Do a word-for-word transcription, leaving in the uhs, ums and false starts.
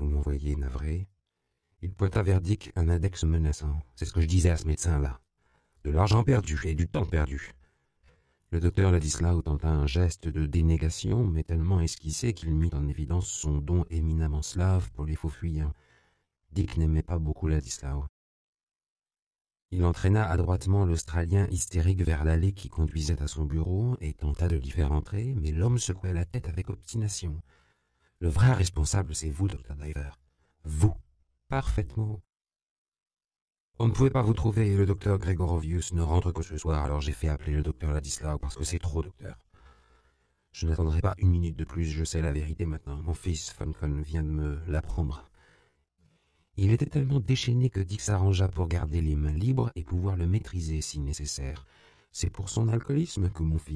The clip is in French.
vous m'envoyez navré. Il pointa vers Dick un index menaçant. C'est ce que je disais à ce médecin-là. De l'argent perdu et du temps perdu. Le docteur Ladislau tenta un geste de dénégation, mais tellement esquissé qu'il mit en évidence son don éminemment slave pour les faux fuyants. Dick n'aimait pas beaucoup Ladislau. Il entraîna adroitement l'Australien hystérique vers l'allée qui conduisait à son bureau et tenta de l'y faire entrer, mais l'homme secouait la tête avec obstination. Le vrai responsable, c'est vous, docteur Diver. Vous. Parfaitement. On ne pouvait pas vous trouver et le docteur Gregorovius ne rentre que ce soir, alors j'ai fait appeler le docteur Ladislau parce que c'est trop, docteur. Je n'attendrai pas une minute de plus, je sais la vérité maintenant. Mon fils, Funcon, vient de me l'apprendre. Il était tellement déchaîné que Dick s'arrangea pour garder les mains libres et pouvoir le maîtriser si nécessaire. C'est pour son alcoolisme que mon fils